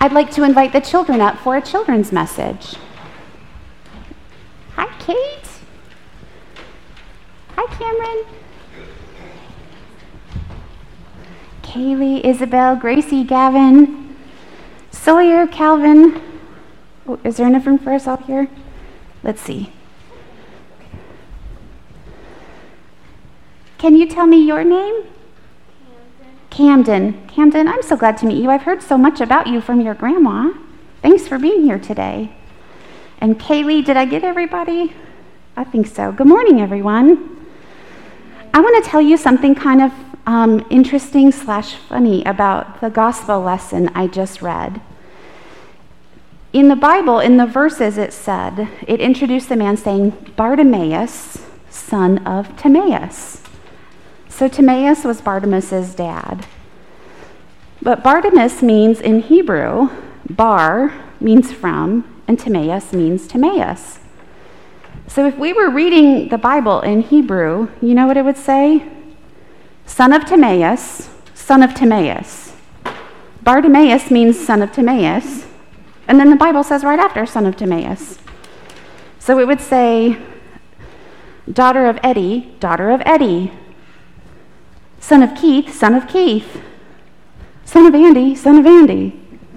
I'd like to invite the children up for a children's message. Hi, Kate. Hi, Cameron. Kaylee, Isabel, Gracie, Gavin, Sawyer, Calvin. Oh, is there enough room for us all here? Let's see. Can you tell me your name? Camden. Camden, I'm so glad to meet you. I've heard so much about you from your grandma. Thanks for being here today. And Kaylee, did I get everybody? I think so. Good morning, everyone. I want to tell you something kind of interesting / funny about the gospel lesson I just read. In the Bible, in the verses it introduced the man saying, Bartimaeus, son of Timaeus. So Timaeus was Bartimaeus' dad. But Bartimaeus means in Hebrew, bar means from, and Timaeus means Timaeus. So if we were reading the Bible in Hebrew, you know what it would say? Son of Timaeus, son of Timaeus. Bartimaeus means son of Timaeus. And then the Bible says right after, son of Timaeus. So it would say, daughter of Eddie, daughter of Eddie. Son of Keith, son of Keith. Son of Andy, son of Andy.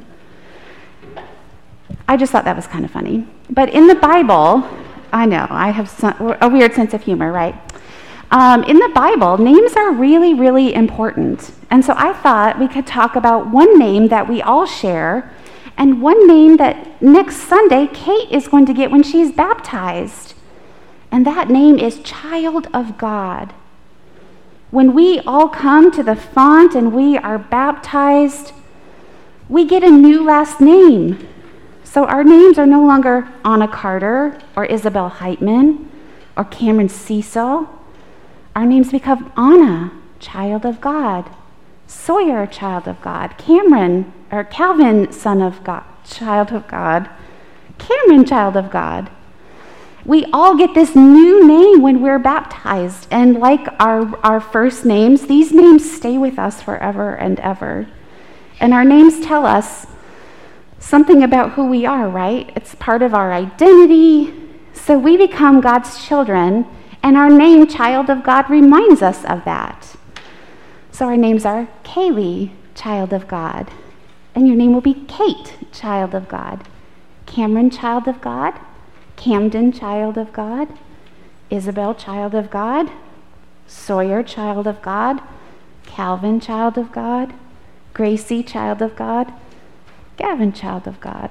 I just thought that was kind of funny. But in the Bible, I know, I have a weird sense of humor, right? In the Bible, names are really, really important. And so I thought we could talk about one name that we all share, and one name that next Sunday Kate is going to get when she's baptized. And that name is Child of God. When we all come to the font and we are baptized, we get a new last name. So our names are no longer Anna Carter or Isabel Heitman or Cameron Cecil. Our names become Anna, Child of God, Sawyer, Child of God, Calvin, Son of God, Child of God, Cameron, Child of God. We all get this new name when we're baptized, and like our first names, these names stay with us forever and ever. And our names tell us something about who we are, right? It's part of our identity. So we become God's children, and our name, Child of God, reminds us of that. So our names are Kaylee, Child of God, and your name will be Kate, Child of God, Cameron, Child of God, Camden, Child of God, Isabel, Child of God, Sawyer, Child of God, Calvin, Child of God, Gracie, Child of God, Gavin, Child of God.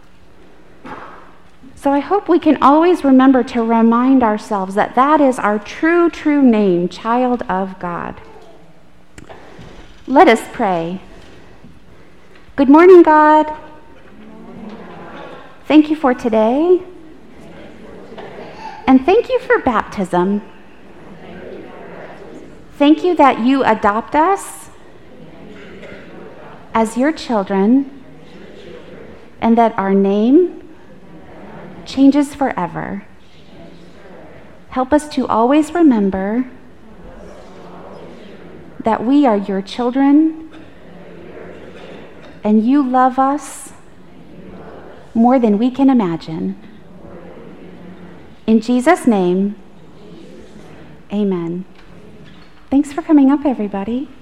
So I hope we can always remember to remind ourselves that that is our true name, Child of God. Let us pray. Good morning, God. Thank you for today. And thank you for baptism. Thank you that you adopt us as your children, and that our name changes forever. Help us to always remember that we are your children, and you love us more than we can imagine. In Jesus' name, amen. Thanks for coming up, everybody.